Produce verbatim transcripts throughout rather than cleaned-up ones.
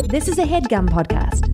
This is a HeadGum podcast.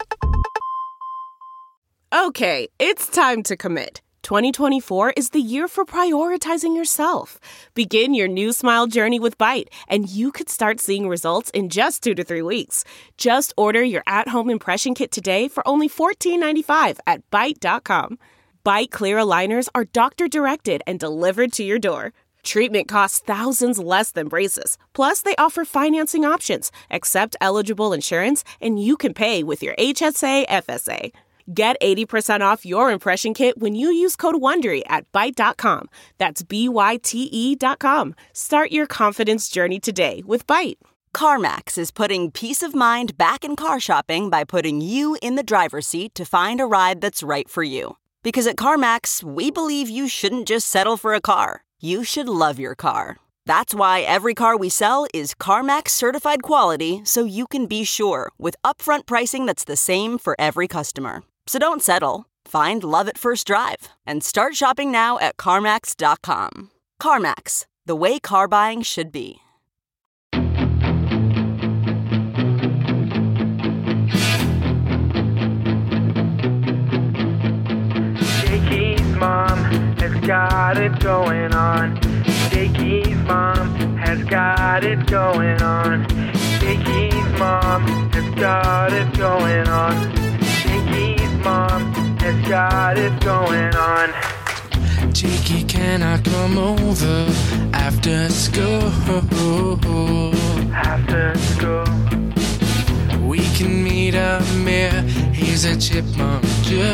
Okay, it's time to commit. twenty twenty-four is the year for prioritizing yourself. Begin your new smile journey with Byte, and you could start seeing results in just two to three weeks. Just order your at-home impression kit today for only fourteen ninety-five at byte dot com. Byte clear aligners are doctor-directed and delivered to your door. Treatment costs thousands less than braces. Plus, they offer financing options, accept eligible insurance, and you can pay with your H S A F S A. Get eighty percent off your impression kit when you use code WONDERY at byte dot com. That's B Y T E dot com. Start your confidence journey today with Byte. CarMax is putting peace of mind back in car shopping by putting you in the driver's seat to find a ride that's right for you. Because at CarMax, we believe you shouldn't just settle for a car. You should love your car. That's why every car we sell is CarMax certified quality, so you can be sure with upfront pricing that's the same for every customer. So don't settle. Find love at first drive and start shopping now at CarMax dot com. CarMax, the way car buying should be. Jakey's mom has got it going on. Jakey's mom has got it going on. Jakey's mom has got it going on. Jakey's mom has got it going on. Jakey, can I come over after school? After school. We can meet up here. He's a chipmunk too.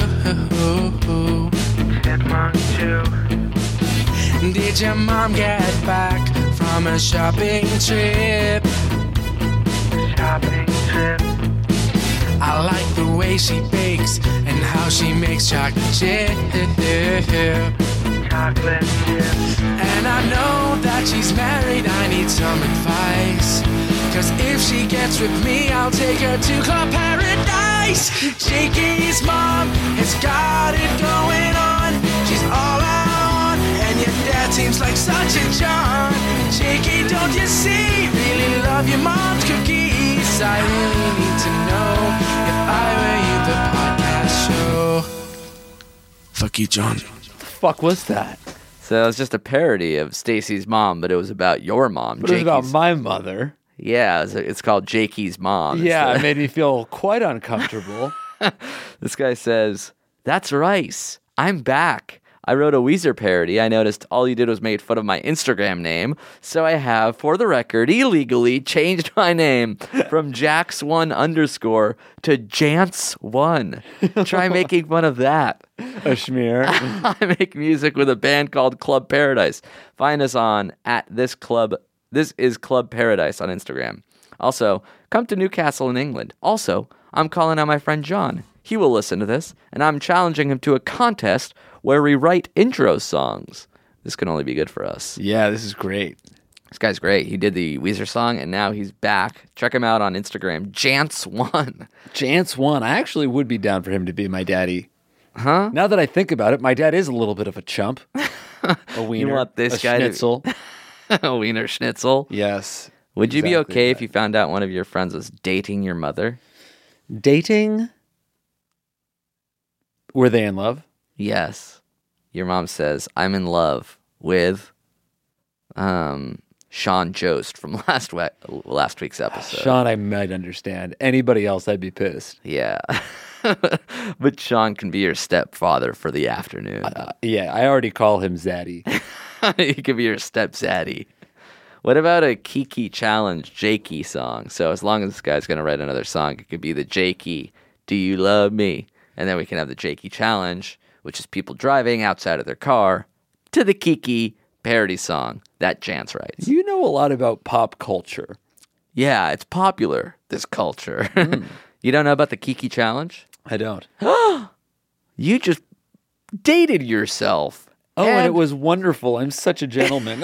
Chipmunk too. Did your mom get back from a shopping trip? Shopping trip. I like the way she bakes and how she makes chocolate chip. Chocolate chip. And I know that she's married, I need some advice. Cause if she gets with me, I'll take her to Club Paradise. Jakey's mom has got it going on. She's all I want, and your dad seems like such a John. Jakey, don't you see? Really love your mom's cookies. I really need to know if I were you, the podcast show. Fuck you, John. What the fuck was that? So it was just a parody of Stacy's mom, but it was about your mom. But it was about my mother. Yeah, it's, it's called Jakey's mom. Yeah, the... it made me feel quite uncomfortable. This guy says, "That's Rice. I'm back. I wrote a Weezer parody. I noticed all you did was make fun of my Instagram name, so I have, for the record, illegally changed my name from Jax one underscore to Jance one. Try making fun of that. A schmear. I make music with a band called Club Paradise. Find us on at this club. This is Club Paradise on Instagram. Also, come to Newcastle in England. Also, I'm calling out my friend John. He will listen to this, and I'm challenging him to a contest where we write intro songs. This can only be good for us. Yeah, this is great. This guy's great. He did the Weezer song, and now he's back. Check him out on Instagram, Jance one. Jance one. I actually would be down for him to be my daddy. Huh? Now that I think about it, my dad is a little bit of a chump. A wiener. You want this a guy schnitzel. to... a wiener schnitzel? Yes. Would you exactly be okay that. if you found out one of your friends was dating your mother? Dating? Were they in love? Yes. Your mom says, I'm in love with um, Sean Jost from last we- last week's episode. Sean, I might understand. Anybody else, I'd be pissed. Yeah. But Sean can be your stepfather for the afternoon. Uh, yeah, I already call him Zaddy. He could be your stepzaddy. What about a Kiki Challenge Jakey song? So as long as this guy's going to write another song, it could be the Jakey, Do You Love Me? And then we can have the Jakey Challenge, which is people driving outside of their car to the Kiki parody song that Jance writes. You know a lot about pop culture. Yeah, it's popular, this culture. Mm. You don't know about the Kiki Challenge? I don't. You just dated yourself. Oh, and, and it was wonderful. I'm such a gentleman.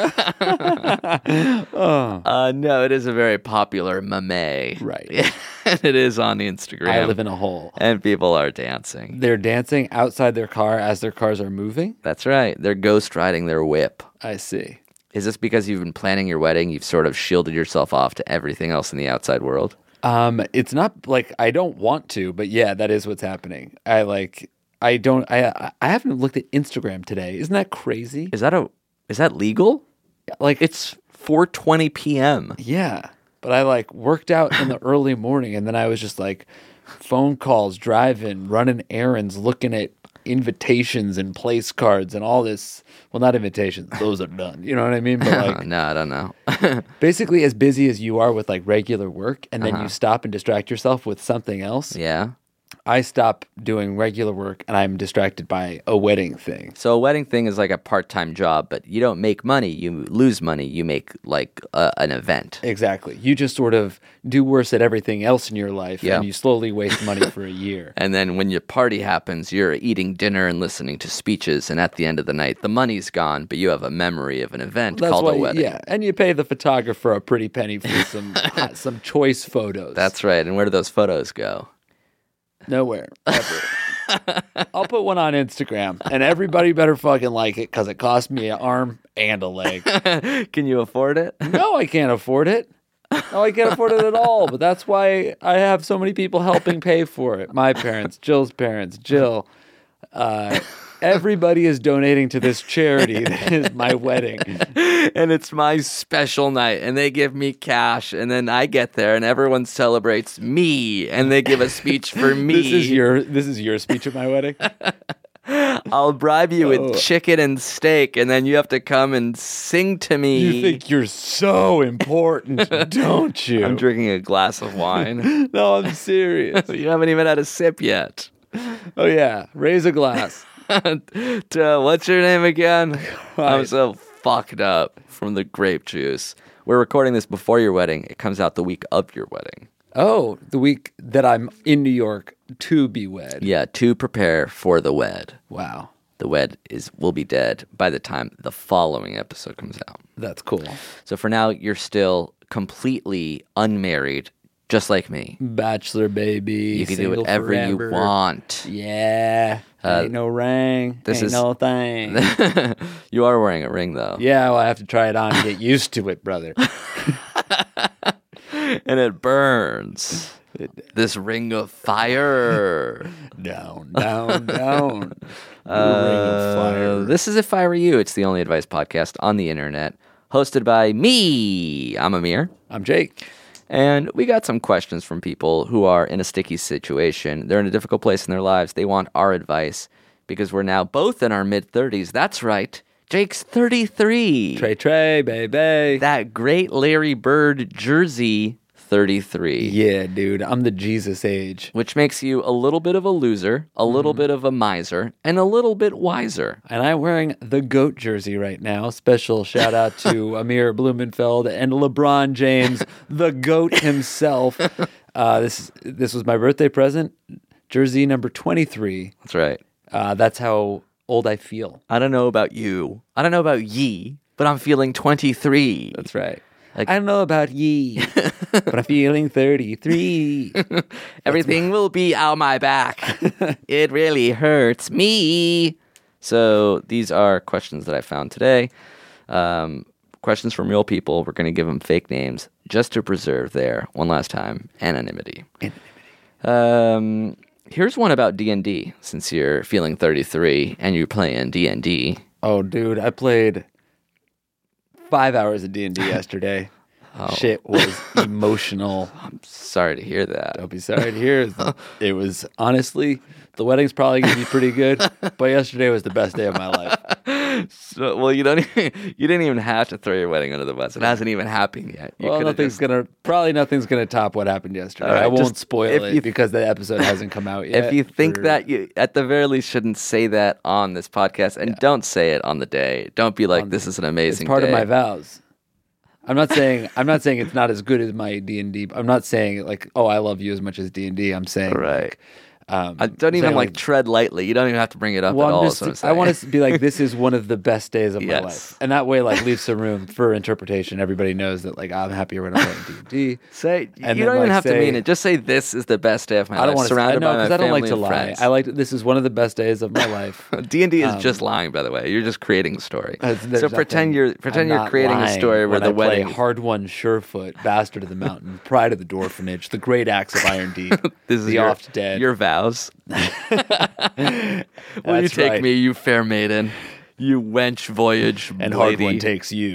oh. uh, no, it is a very popular meme. Right. And it is on Instagram. I live in a hole. And people are dancing. They're dancing outside their car as their cars are moving? That's right. They're ghost riding their whip. I see. Is this because you've been planning your wedding? You've sort of shielded yourself off to everything else in the outside world? Um, it's not like I don't want to, but yeah, that is what's happening. I like I don't I I haven't looked at Instagram today. Isn't that crazy? Is that a is that legal? Like It's four twenty p.m. yeah, but I like worked out in the early morning, and then I was just like phone calls, driving, running errands, looking at invitations and place cards and all this. Well, not invitations; those are done. You know what I mean? But like, no, I don't know. basically, as busy as you are with like regular work, and then Uh-huh. you stop and distract yourself with something else. Yeah. I stop doing regular work, and I'm distracted by a wedding thing. So a wedding thing is like a part-time job, but you don't make money. You lose money. You make like a, an event. Exactly. You just sort of do worse at everything else in your life, Yeah. and you slowly waste money for a year. And then when your party happens, you're eating dinner and listening to speeches. And at the end of the night, the money's gone, but you have a memory of an event That's called why, a wedding. yeah, and you pay the photographer a pretty penny for some some choice photos. That's right. And where do those photos go? nowhere ever. I'll put one on Instagram, and everybody better fucking like it because it cost me an arm and a leg. Can you afford it? No, I can't afford it. No, I can't afford it at all. But that's why I have so many people helping pay for it. My parents, Jill's parents, Jill. Uh, everybody is donating to this charity that is my wedding. And it's my special night, and they give me cash, and then I get there, and everyone celebrates me, and they give a speech for me. This is your this is your speech at my wedding. I'll bribe you Oh. with chicken and steak, and then you have to come and sing to me. You think you're so important, don't you? I'm drinking a glass of wine. No, I'm serious. You haven't even had a sip yet. Oh yeah, raise a glass. to, what's your name again? I'm Right. so fucked up from the grape juice. We're recording this before your wedding. It comes out the week of your wedding. Oh, the week that I'm in New York to be wed. Yeah, to prepare for the wed. Wow, The wed is will be dead by the time the following episode comes out. that's cool. So for now, you're still completely unmarried, just like me. Bachelor baby. You can do single whatever you forever. want. Yeah, ain't no ring. this ain't is- no thing. You are wearing a ring, though. Yeah, well, I have to try it on and get used to it, brother. And it burns. This ring of fire. Down, down, down. Uh, Ring of fire. This is If I Were You. It's the only advice podcast on the internet, hosted by me. I'm Amir. I'm Jake. And we got some questions from people who are in a sticky situation. They're in a difficult place in their lives. They want our advice because we're now both in our mid-thirties. That's right. Jake's thirty-three. Trey, Trey, baby. That great Larry Bird jersey, thirty-three. Yeah, dude, I'm the Jesus age. Which makes you a little bit of a loser, a little bit of a miser, and a little bit wiser. And I'm wearing the GOAT jersey right now. Special shout out to Amir Blumenfeld and LeBron James, the GOAT himself. Uh, this this was my birthday present. Jersey number twenty-three. That's right. Uh, that's how old I feel. I don't know about you. I don't know about ye, but I'm feeling twenty-three. That's right. Like- I don't know about ye, but I'm feeling thirty-three. Everything will be out my back. It really hurts me. So these are questions that I found today. Um, questions from real people. We're going to give them fake names just to preserve their, one last time, anonymity. Um, here's one about D and D, since you're feeling thirty-three and you're playing D and D. Oh, dude, I played five hours of D and D yesterday. Shit was emotional. Sorry to hear that. Don't be sorry to hear. It was honestly, the wedding's probably gonna be pretty good, but yesterday was the best day of my life. So, well, you don't. Even, you didn't even have to throw your wedding under the bus. It hasn't even happened yet. You Well, could've nothing's just- gonna probably nothing's gonna top what happened yesterday. All right, I won't just- spoil if it you- because the episode hasn't come out yet. If you think or- that you, at the very least, shouldn't say that on this podcast, and don't say it on the day. Don't be like, "This is an it's amazing." part day. of my vows. I'm not saying I'm not saying it's not as good as my D and D. I'm not saying like, oh, I love you as much as D and D. I'm saying Right. like, Um, I don't even saying, like tread lightly. You don't even have to bring it up well, at I'm all. just- is what I'm I saying. want to be like, this is one of the best days of my Yes. life, and that way, like, leaves some room for interpretation. Everybody knows that, like, I'm happier when I'm playing D and D. say. And you then, don't even like, have to say- mean it. Just say this is the best day of my I don't life. want to. I surrounded know by my because I don't like family to and lie. friends. I like this is one of the best days of my life. D and D is Um, just lying, by the way. You're just creating a story. Uh, So there's pretend nothing- you're pretend I'm you're not creating a lying story where when the I play wedding. hard won Surefoot, Bastard of the Mountain, Pride of the Dwarfenage, the Great Axe of Iron Deep, This is the your, Oft Dead. Your vows. Will you That's take right. me, you fair maiden, you wench voyage, and hard lady. one takes you.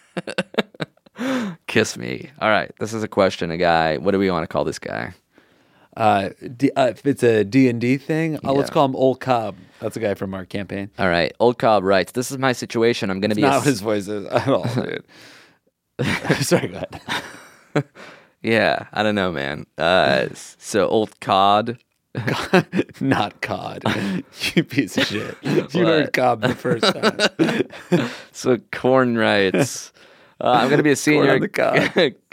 Kiss me. All right, this is a question. A guy. What do we want to call this guy? Uh, D, uh, if it's a D and D thing, uh, let's Yeah. call him Old Cobb. That's a guy from our campaign. All right, Old Cobb writes. This is my situation. I'm going to It's be. a not s- his voice is at all, dude. Sorry, go ahead. Yeah, I don't know, man. Uh, s- so Old Cod. Not Cod. You piece of shit. You What? heard Cobb the first time. So Corn writes. Uh, I'm going to be a senior. on the cob.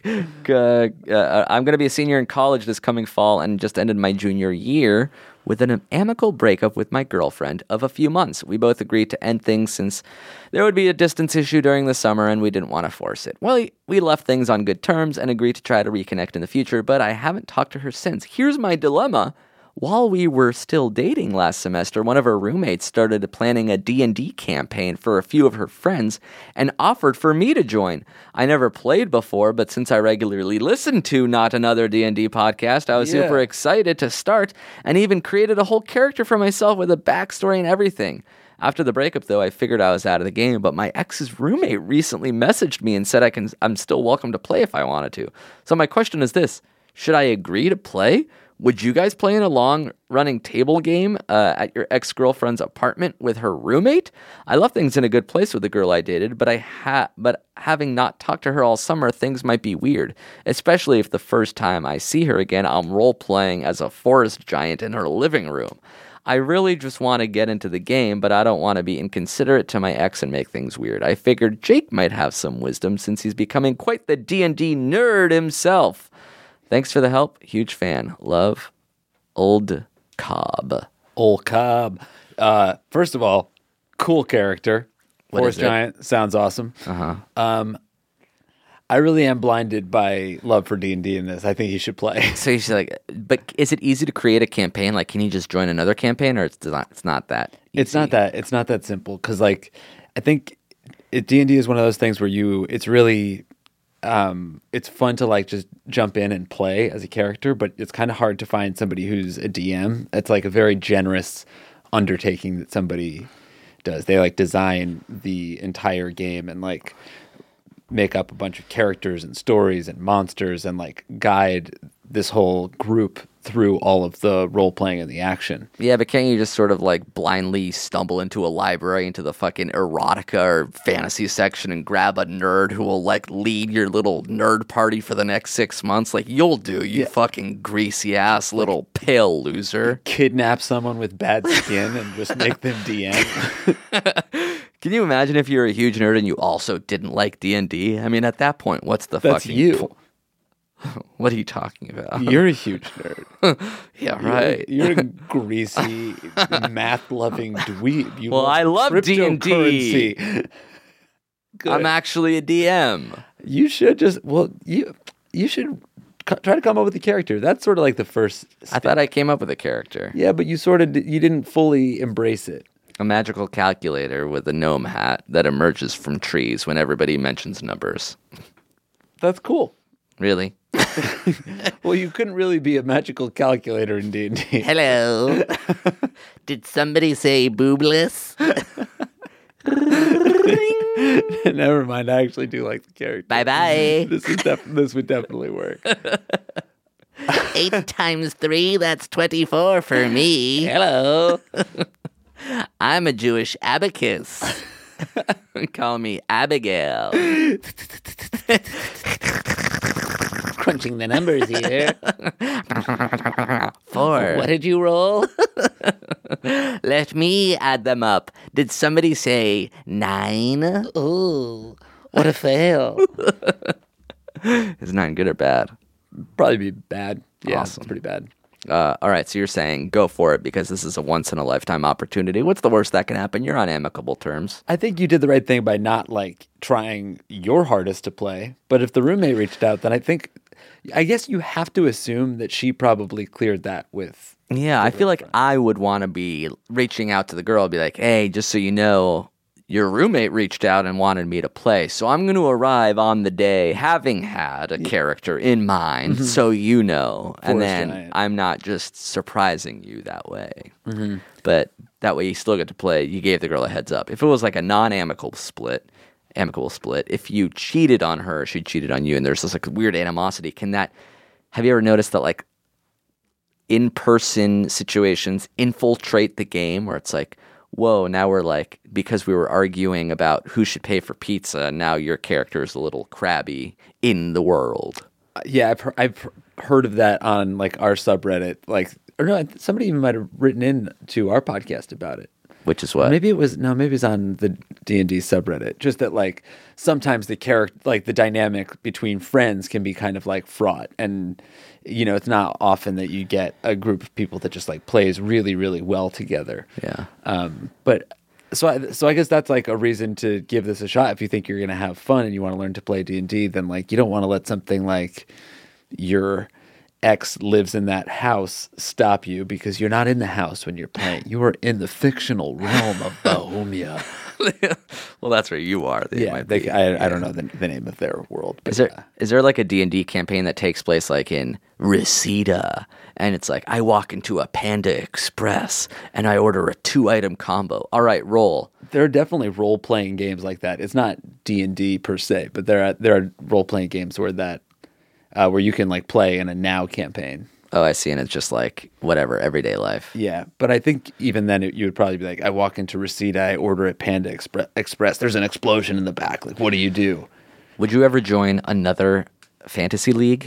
uh, uh, I'm going to be a senior in college this coming fall, and just ended my junior year with an amicable breakup with my girlfriend of a few months. We both agreed to end things since there would be a distance issue during the summer, and we didn't want to force it. Well, we left things on good terms and agreed to try to reconnect in the future, but I haven't talked to her since. Here's my dilemma. While we were still dating last semester, one of her roommates started planning a D and D campaign for a few of her friends and offered for me to join. I never played before, but since I regularly listened to Not Another D and D podcast, I was Yeah. super excited to start and even created a whole character for myself with a backstory and everything. After the breakup, though, I figured I was out of the game, but my ex's roommate recently messaged me and said I can, I'm still welcome to play if I wanted to. So my question is this: should I agree to play? Would you guys play in a long-running table game uh, at your ex-girlfriend's apartment with her roommate? I left things in a good place with the girl I dated, but I ha- but having not talked to her all summer, things might be weird, especially if the first time I see her again, I'm role-playing as a forest giant in her living room. I really just want to get into the game, but I don't want to be inconsiderate to my ex and make things weird. I figured Jake might have some wisdom since he's becoming quite the D and D nerd himself. Thanks for the help. Huge fan. Love, Old Cobb. Old Cobb. Uh, first of all, cool character. What Forest is it? Giant sounds awesome. Uh-huh. Um, I really am blinded by love for D and D in this. I think he should play. So he's like, but is it easy to create a campaign? Like, can you just join another campaign, or it's not? It's not that. It's easy? not that. It's not that simple because, like, I think it, D and D is one of those things where you. It's really. Um, it's fun to like just jump in and play as a character, but it's kind of hard to find somebody who's a D M. It's like a very generous undertaking that somebody does. They like design the entire game and like make up a bunch of characters and stories and monsters and like guide this whole group through all of the role playing and the action. Yeah, but can't you just sort of like blindly stumble into a library, into the fucking erotica or fantasy section and grab a nerd who will like lead your little nerd party for the next six months? Like, you'll do, you fucking greasy ass little pale loser. Kidnap someone with bad skin and just make them D M. Can you imagine if you're a huge nerd and you also didn't like D and D? I mean, at that point, what's the That's fucking you. po- What are you talking about? You're a huge nerd. yeah, right. You're, you're a greasy, math-loving dweeb. You Well, I love D and D. cryptocurrency. Good. I'm actually a D M. You should just well, you you should co- try to come up with a character. That's sort of like the first. I step. thought I came up with a character. Yeah, but you sort of d- you didn't fully embrace it. A magical calculator with a gnome hat that emerges from trees when everybody mentions numbers. That's cool. Really? Well, you couldn't really be a magical calculator in D and D. Hello. Did somebody say boobless? Never mind. I actually do like the character. Bye bye. This is def- this would definitely work. Eight times three, that's twenty-four for me. Hello. I'm a Jewish abacus. Call me Abigail. Crunching the numbers here. Four. What did you roll? Let me add them up. Did somebody say nine? Ooh, what a fail. Is nine good or bad? Probably be bad. Yeah, Awesome. it's pretty bad. Uh, all right, so you're saying go for it because this is a once-in-a-lifetime opportunity. What's the worst that can happen? You're on amicable terms. I think you did the right thing by not like trying your hardest to play. But if the roommate reached out, then I think, I guess you have to assume that she probably cleared that with. Yeah, I feel like I would want to be reaching out to the girl and be like, hey, just so you know, your roommate reached out and wanted me to play. So I'm going to arrive on the day having had a character in mind, mm-hmm. so you know. And Forest then giant. I'm not just surprising you that way. Mm-hmm. But that way you still get to play. You gave the girl a heads up. If it was like a non-amicable split, amicable split, if you cheated on her, she cheated on you, and there's this like weird animosity, can that, have you ever noticed that like in-person situations infiltrate the game where it's like, whoa, now we're like, because we were arguing about who should pay for pizza, now your character is a little crabby in the world. Uh, yeah, I've, he- I've heard of that on like our subreddit. Like, or no, somebody even might have written in to our podcast about it. Which is what? Maybe it was, no, maybe it's on the D and D subreddit. Just that like sometimes the character, like the dynamic between friends can be kind of like fraught. And, you know, it's not often that you get a group of people that just like plays really, really well together. Yeah. Um, but so I, so I guess that's like a reason to give this a shot. If you think you're going to have fun and you want to learn to play D and D, then like you don't want to let something like your ex lives in that house stop you, because you're not in the house when you're playing. You are in the fictional realm of Bohemia. Well, that's where you are. They Yeah, might they, be. I, Yeah. I don't know the, the name of their world. But Is there yeah. is there like a D and D campaign that takes place like in Reseda, and it's like I walk into a Panda Express and I order a two item combo. All right, roll. There are definitely role playing games like that. It's not D and D per se, but there are there are role playing games where that uh, where you can like play in a now campaign. Oh, I see, and it's just like whatever, everyday life. Yeah, but I think even then it, you would probably be like, I walk into Reseda, I order at Panda Expre- Express. There's an explosion in the back. Like, what do you do? Would you ever join another fantasy league?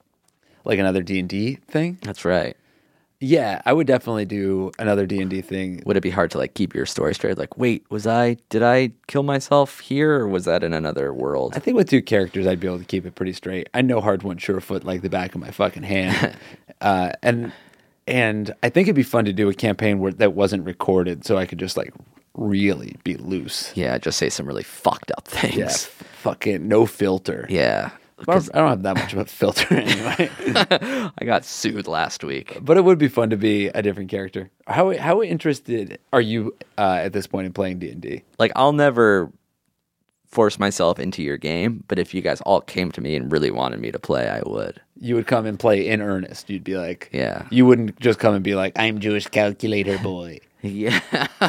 Like another D and D thing? That's right. Yeah, I would definitely do another D and D thing. Would it be hard to like keep your story straight? Like, wait, was I, did I kill myself here, or was that in another world? I think with two characters, I'd be able to keep it pretty straight. I know Hard One Surefoot like the back of my fucking hand. uh, and and I think it'd be fun to do a campaign where that wasn't recorded, so I could just like really be loose. Yeah, just say some really fucked up things. Yeah, f- fucking no filter. Yeah. I don't I don't have that much of a filter anyway. I got sued last week. But it would be fun to be a different character. How how interested are you uh, at this point in playing D and D? Like, I'll never force myself into your game, but if you guys all came to me and really wanted me to play, I would. You would come and play in earnest. You'd be like, Yeah. You wouldn't just come and be like, I'm Jewish calculator boy. Yeah.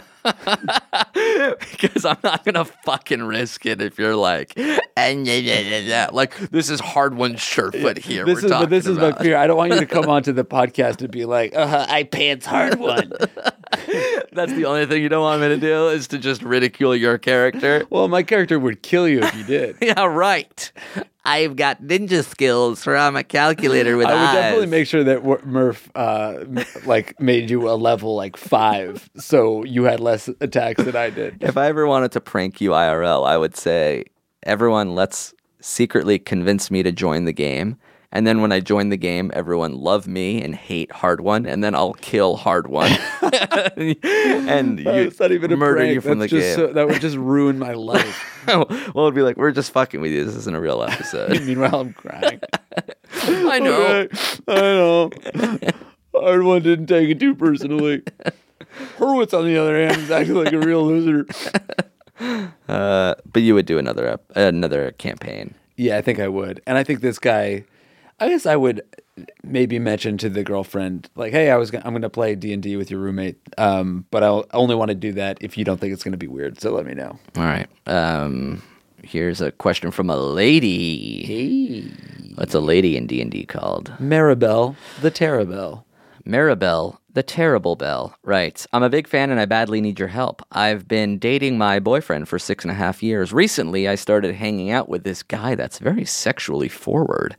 Because I'm not going to fucking risk it if you're like, and yeah, yeah, yeah, yeah. Like, this is Hard One Surefoot here. This we're is, talking but this is about. my fear. I don't want you to come onto the podcast and be like, uh, I pants Hard One. That's the only thing you don't want me to do is to just ridicule your character. Well, my character would kill you if you did. Yeah, right. I've got ninja skills for I'm a calculator with I would eyes. definitely make sure that Wor- Murph uh, m- like made you a level like five, so you had less attacks than I did. If I ever wanted to prank you I R L, I would say, everyone, let's secretly convince me to join the game. And then when I join the game, everyone love me and hate Hard One, and then I'll kill Hard One. And you That's not even a murder prank. you from That's the just game. so- that would just ruin my life. Well, it'd be like, we're just fucking with you. This isn't a real episode. Meanwhile, I'm crying. I know. Okay, I know. Hard One didn't take it too personally. Hurwitz, on the other hand, is acting like a real loser. Uh, but you would do another ep- another campaign. Yeah, I think I would. And I think this guy, I guess I would maybe mention to the girlfriend, like, hey, I was gonna, I'm going to play D and D with your roommate, um, but I'll only want to do that if you don't think it's going to be weird. So let me know. All right. Um, here's a question from a lady. Hey. What's a lady in D and D called? Maribel, the Terrabelle. Maribel, the Terrible Belle, writes, I'm a big fan and I badly need your help. I've been dating my boyfriend for six and a half years. Recently, I started hanging out with this guy that's very sexually forward.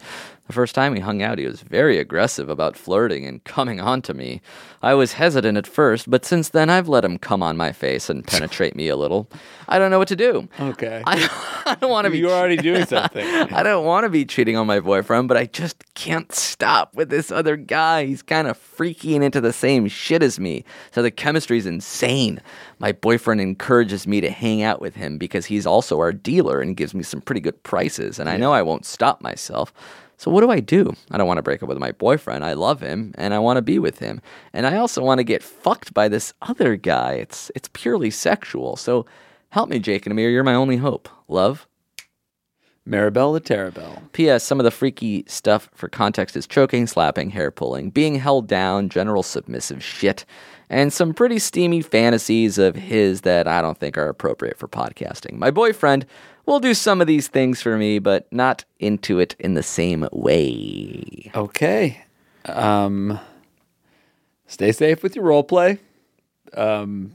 The first time we hung out, he was very aggressive about flirting and coming on to me. I was hesitant at first, but since then I've let him come on my face and penetrate me a little. I don't know what to do. Okay. I, I don't want to be... You're already doing something. I don't want to be cheating on my boyfriend, but I just can't stop with this other guy. He's kind of freaking into the same shit as me, so the chemistry's insane. My boyfriend encourages me to hang out with him because he's also our dealer and gives me some pretty good prices, and I know I won't stop myself. So what do I do? I don't want to break up with my boyfriend. I love him, and I want to be with him. And I also want to get fucked by this other guy. It's it's purely sexual. So help me, Jake and Amir. You're my only hope. Love, Maribel the Terabelle. P S. Some of the freaky stuff for context is choking, slapping, hair pulling, being held down, general submissive shit, and some pretty steamy fantasies of his that I don't think are appropriate for podcasting. My boyfriend will do some of these things for me, but not into it in the same way. Okay. Um, stay safe with your role play. Um,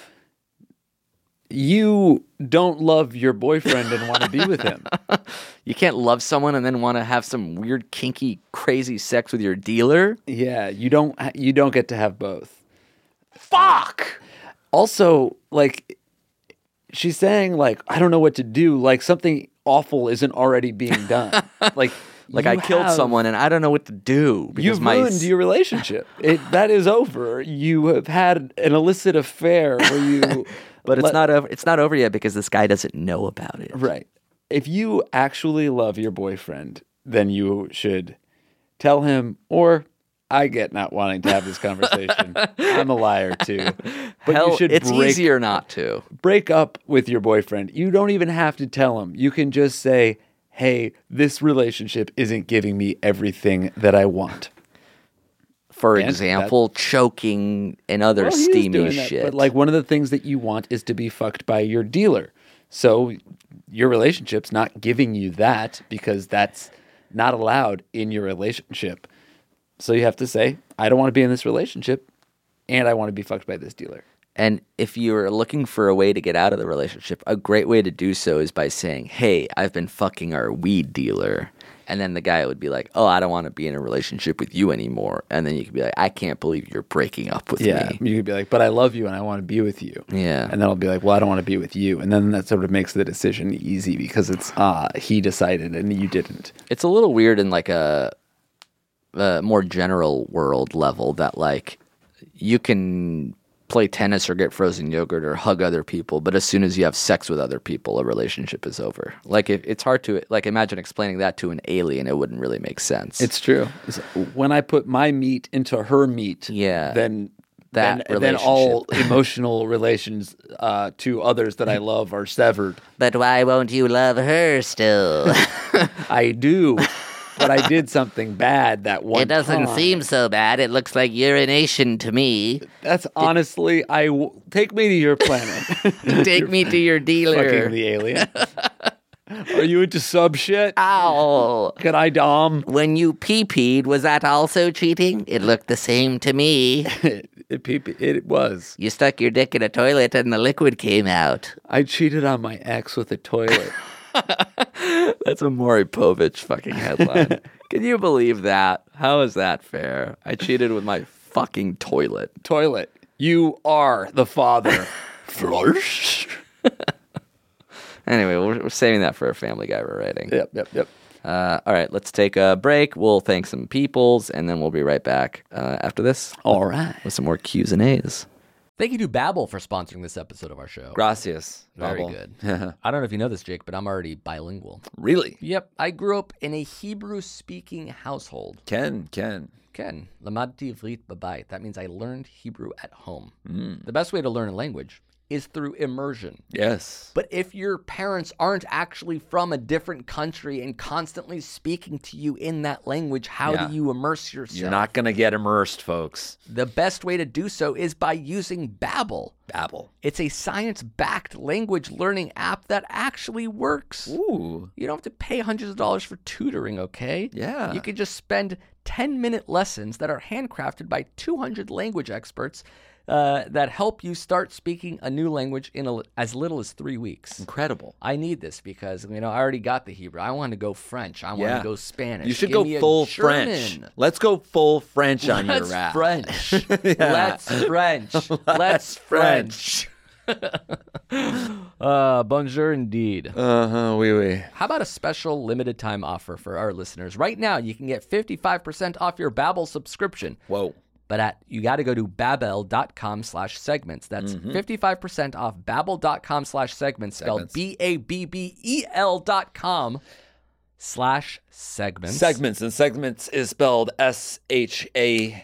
you don't love your boyfriend and want to be with him. You can't love someone and then want to have some weird, kinky, crazy sex with your dealer? Yeah, you don't. You don't get to have both. Fuck! Also, like, she's saying, like, I don't know what to do. Like, something awful isn't already being done. Like, Like, you I killed have- someone and I don't know what to do. Because You've my ruined your relationship. It that is over. You have had an illicit affair where you. But it's let- not over. It's not over yet because this guy doesn't know about it. Right. If you actually love your boyfriend, then you should tell him, or I get not wanting to have this conversation. I'm a liar too. But Hell, you should it's break, easier not to. break up with your boyfriend. You don't even have to tell him. You can just say, hey, this relationship isn't giving me everything that I want. For And example, choking and other Well, he is steamy doing that, shit. But like one of the things that you want is to be fucked by your dealer. So your relationship's not giving you that because that's not allowed in your relationship. So you have to say, I don't want to be in this relationship and I want to be fucked by this dealer. And if you're looking for a way to get out of the relationship, a great way to do so is by saying, hey, I've been fucking our weed dealer. And then the guy would be like, oh, I don't want to be in a relationship with you anymore. And then you could be like, I can't believe you're breaking up with Yeah. me. You could be like, but I love you and I want to be with you. Yeah. And then I'll be like, well, I don't want to be with you. And then that sort of makes the decision easy because it's, ah, he decided and you didn't. It's a little weird in like a, a more general world level that like you can play tennis or get frozen yogurt or hug other people, but as soon as you have sex with other people, a relationship is over. Like if, it's hard to like imagine explaining that to an alien. It wouldn't really make sense. It's true. When I put my meat into her meat, Yeah. then That then, then all relationship. emotional relations uh, to others that I love are severed. But why won't you love her still? I do, but I did something bad that one It doesn't time. seem so bad. It looks like urination to me. That's honestly, I w- take me to your planet. Take me to your dealer. Fucking the alien. Are you into sub shit? Ow. Can I dom? When you pee-peed, was that also cheating? It looked the same to me. it, it, it was. You stuck your dick in a toilet and the liquid came out. I cheated on my ex with a toilet. That's a Maury Povich fucking headline. Can you believe that? How is that fair? I cheated with my fucking toilet. Toilet. You are the father. Flourish. Anyway, we're, we're saving that for a Family Guy we're writing. Yep, yep, yep. Uh, all right, let's take a break. We'll thank some peoples, and then we'll be right back uh, after this All right. with some more Q's and A's. Thank you to Babbel for sponsoring this episode of our show. Gracias. Very Babbel. good. I don't know if you know this, Jake, but I'm already bilingual. Really? Yep, I grew up in a Hebrew-speaking household. Ken, Ken. Ken, lamadti ivrit babayit. That means I learned Hebrew at home. The best way to learn a language is through immersion. Yes. But if your parents aren't actually from a different country and constantly speaking to you in that language, how Yeah. do you immerse yourself? You're not going to get immersed, folks. The best way to do so is by using Babbel. Babbel. It's a science-backed language learning app that actually works. Ooh. You don't have to pay hundreds of dollars for tutoring, okay? Yeah. You can just spend ten-minute lessons that are handcrafted by two hundred language experts uh, that help you start speaking a new language in a, as little as three weeks. Incredible. I need this because, you know, I already got the Hebrew. I want to go French. I want Yeah. to go Spanish. You should Give go me a full German. French. Let's go full French on your Let's rap. French. Yeah. Let's French. Let's French. uh, bonjour indeed. Uh-huh, oui, oui. How about a special limited time offer for our listeners? Right now, you can get fifty-five percent off your Babbel subscription. Whoa. But at you got to go to babbel.com slash segments. That's fifty-five percent off babbel.com slash segments, spelled Segments. B A B B E L dot com slash segments. Segments, and segments is spelled S H A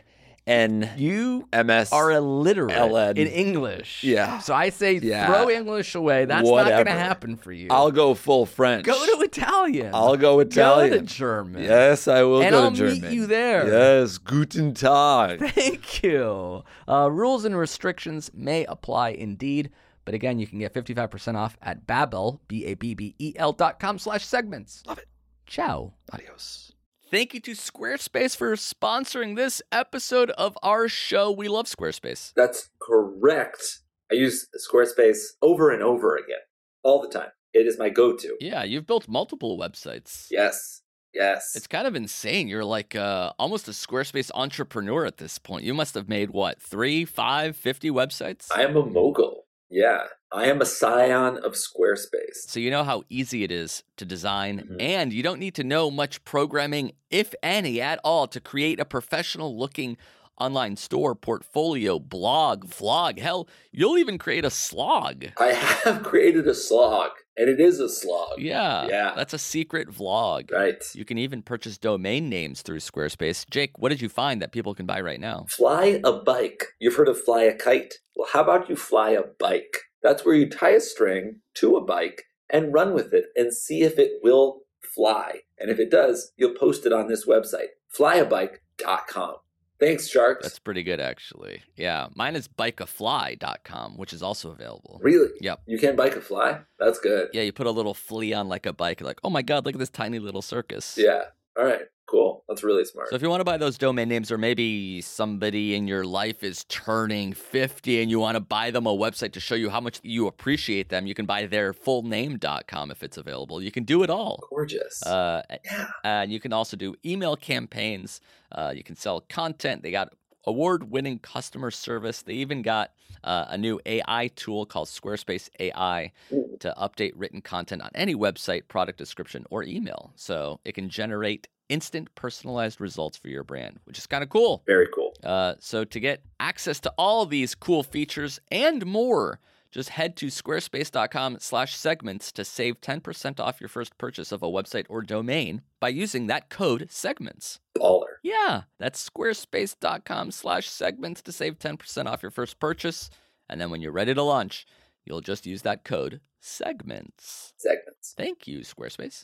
N You M S. are illiterate L N. in English. Yeah. So I say Yeah. throw English away. That's not Whatever. going to happen for you. I'll go full French. go to Italian. I'll go Italian. Go to German. Yes, I will And go I'll to German. meet you there. Yes, guten Tag. Thank you. Uh, rules and restrictions may apply indeed. But again, you can get fifty-five percent off at Babbel, B A B B E L dot com slash segments. Love it. Ciao. Adios. Thank you to Squarespace for sponsoring this episode of our show. We love Squarespace. That's correct. I use Squarespace over and over again, all the time. It is my go-to. Yeah, you've built multiple websites. Yes, yes. It's kind of insane. You're like uh, almost a Squarespace entrepreneur at this point. You must have made, what, three, five, fifty websites? I am a mogul. Yeah, I am a scion of Squarespace. So you know how easy it is to design, Mhm. and you don't need to know much programming, if any, at all, to create a professional-looking online store, portfolio, blog, vlog. Hell, you'll even create a slog. I have created a slog, and it is a slog. Yeah, Yeah. that's a secret vlog. Right. You can even purchase domain names through Squarespace. Jake, what did you find that people can buy right now? Fly a bike. You've heard of fly a kite? Well, how about you fly a bike? That's where you tie a string to a bike and run with it and see if it will fly. And if it does, you'll post it on this website, fly a bike dot com. Thanks, Sharks. That's pretty good, actually. Yeah, mine is bike a fly dot com, which is also available. Really? Yep. You can bike a fly? That's good. Yeah, you put a little flea on like a bike. You're like, oh my God, look at this tiny little circus. Yeah. All right. Cool. That's really smart. So if you want to buy those domain names, or maybe somebody in your life is turning fifty and you want to buy them a website to show you how much you appreciate them, you can buy their full name dot com if it's available. You can do it all. Gorgeous. Uh, yeah. and you can also do email campaigns. Uh, you can sell content. They got award-winning customer service. They even got uh, a new A I tool called Squarespace A I Ooh. to update written content on any website, product description, or email. So it can generate instant personalized results for your brand, which is kind of cool. Very cool. Uh, so to get access to all these cool features and more, just head to squarespace.com slash segments to save ten percent off your first purchase of a website or domain by using that code segments. Baller. Yeah, that's squarespace.com slash segments to save ten percent off your first purchase. And then when you're ready to launch, you'll just use that code segments. Segments. Thank you, Squarespace.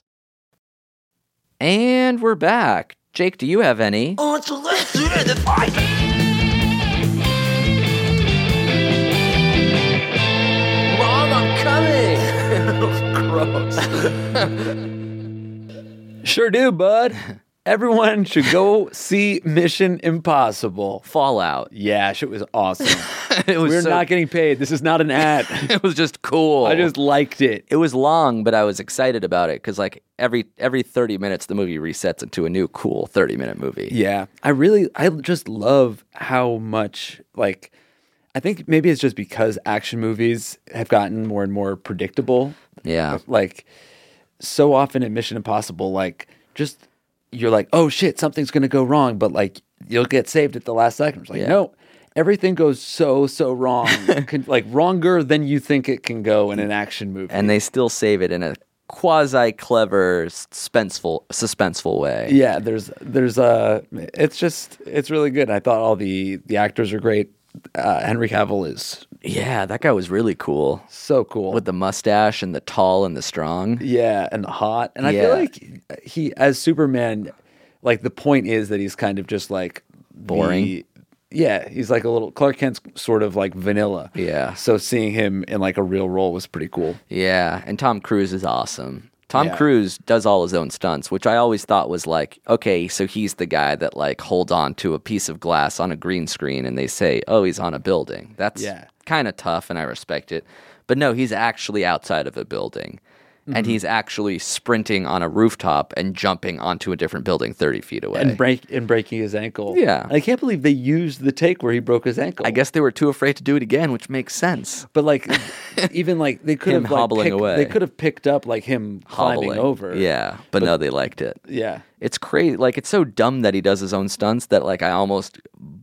And we're back. Jake, do you have any? Oh, so let's do the fight. Mom, I'm coming. Gross. Sure do, bud. Everyone should go see Mission Impossible. Fallout. Yeah, shit was awesome. It was We're so- not getting paid. This is not an ad. It was just cool. I just liked it. It was long, but I was excited about it because, like, every every thirty minutes, the movie resets into a new cool thirty minute movie. Yeah, I really, I just love how much, like, I think maybe it's just because action movies have gotten more and more predictable. Yeah. Like, so often in Mission Impossible, like, just, you're like, oh shit, something's going to go wrong, but like, you'll get saved at the last second. It's like, Yeah. no, everything goes so, so wrong. Con- like, wronger than you think it can go in an action movie. And they still save it in a quasi clever, suspenseful, suspenseful way. Yeah, there's, there's, uh, it's just, it's really good. I thought all the, the actors are great. Uh, Henry Cavill is Yeah, that guy was really cool so cool. with the mustache and the tall and the strong. Yeah, and the hot. And I Yeah. feel like he, as Superman, like the point is that he's kind of just like Boring. the- yeah, he's like a little Clark Kent's sort of like vanilla. Yeah. So seeing him in like a real role was pretty cool. Yeah, and Tom Cruise is awesome. Tom Yeah. Cruise does all his own stunts, which I always thought was like, okay, so he's the guy that like holds on to a piece of glass on a green screen and they say, oh, he's on a building. That's Yeah. kind of tough and I respect it. But no, he's actually outside of a building. And he's actually sprinting on a rooftop and jumping onto a different building thirty feet away. And break and breaking his ankle. Yeah. I can't believe they used the take where he broke his ankle. I guess they were too afraid to do it again, which makes sense. But like, even like they could Him have like, hobbling picked- away. They could have picked up like him climbing Hobbling. over. Yeah, but, no, they liked it. Yeah. It's crazy. Like, it's so dumb that he does his own stunts that, like, I almost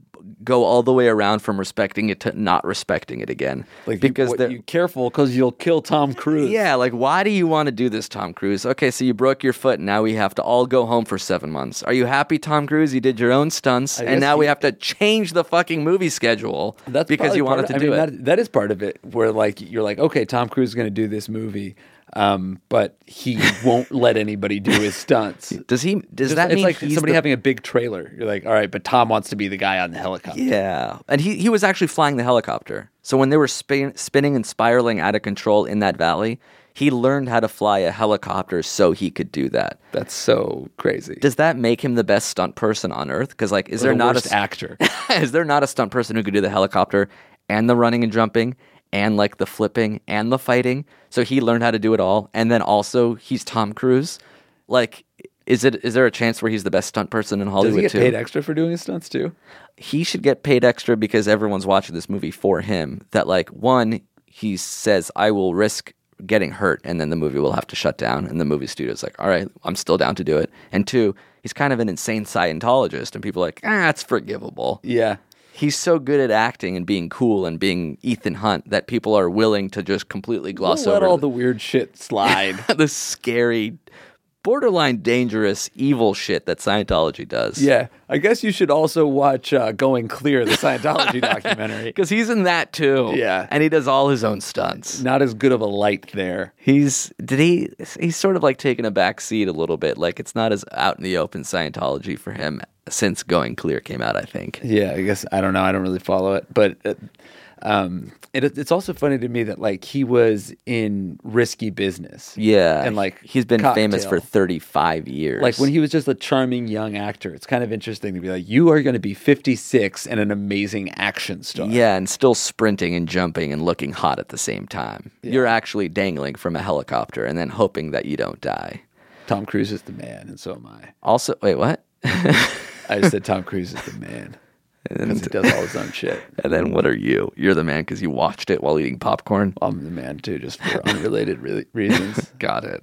go all the way around from respecting it to not respecting it again. Like because you, they're what, you careful because you'll kill Tom Cruise. yeah, like, why do you want to do this, Tom Cruise? Okay, so you broke your foot, and now we have to all go home for seven months. Are you happy, Tom Cruise? You did your own stunts, I and guess now we he- have to change the fucking movie schedule That's because probably you part wanted of- to I do mean, it. That, that is part of it, where like you're like, okay, Tom Cruise is going to do this movie, um, but he won't let anybody do his stunts. Does he? Does Just- that it's mean like he's somebody the- having a big trailer? You're like, all right, but Tom wants to be the guy on the helicopter. Yeah, and he, he was actually flying the helicopter. So when they were spin, spinning and spiraling out of control in that valley, he learned how to fly a helicopter so he could do that. That's so crazy. Does that make him the best stunt person on earth? Because like, is Or there the not worst a actor? is there not a stunt person who could do the helicopter and the running and jumping and like the flipping and the fighting? So he learned how to do it all, and then also he's Tom Cruise. Like, is it is there a chance where he's the best stunt person in Does Hollywood he get too? paid extra for doing his stunts too? He should get paid extra because everyone's watching this movie for him. That like one, he says, I will risk getting hurt, and then the movie will have to shut down, and the movie studio's like, all right, I'm still down to do it. And two, he's kind of an insane Scientologist, and people are like, ah, it's forgivable. Yeah. He's so good at acting and being cool and being Ethan Hunt that people are willing to just completely gloss We'll let over all the weird shit slide. the scary, borderline dangerous, evil shit that Scientology does. Yeah, I guess you should also watch uh, Going Clear, the Scientology documentary. Because he's in that too. Yeah. And he does all his own stunts. Not as good of a light there. He's, did he, he's sort of like taken a back seat a little bit. Like it's not as out in the open Scientology for him since Going Clear came out, I think. Yeah, I guess I don't know. I don't really follow it, but uh, um, it, it's also funny to me that like he was in Risky Business. Yeah. And like he's been famous Cocktail. for thirty-five years. Like when he was just a charming young actor. It's kind of interesting to be like, you are going to be fifty-six and an amazing action star. Yeah, and still sprinting and jumping and looking hot at the same time. You're actually dangling from a helicopter and then hoping that you don't die. Tom Cruise is the man, and so am I. Also, wait, what? I just said Tom Cruise is the man because he does all his own shit. And then what are you? You're the man because you watched it while eating popcorn? I'm the man too, just for unrelated re- reasons. Got it.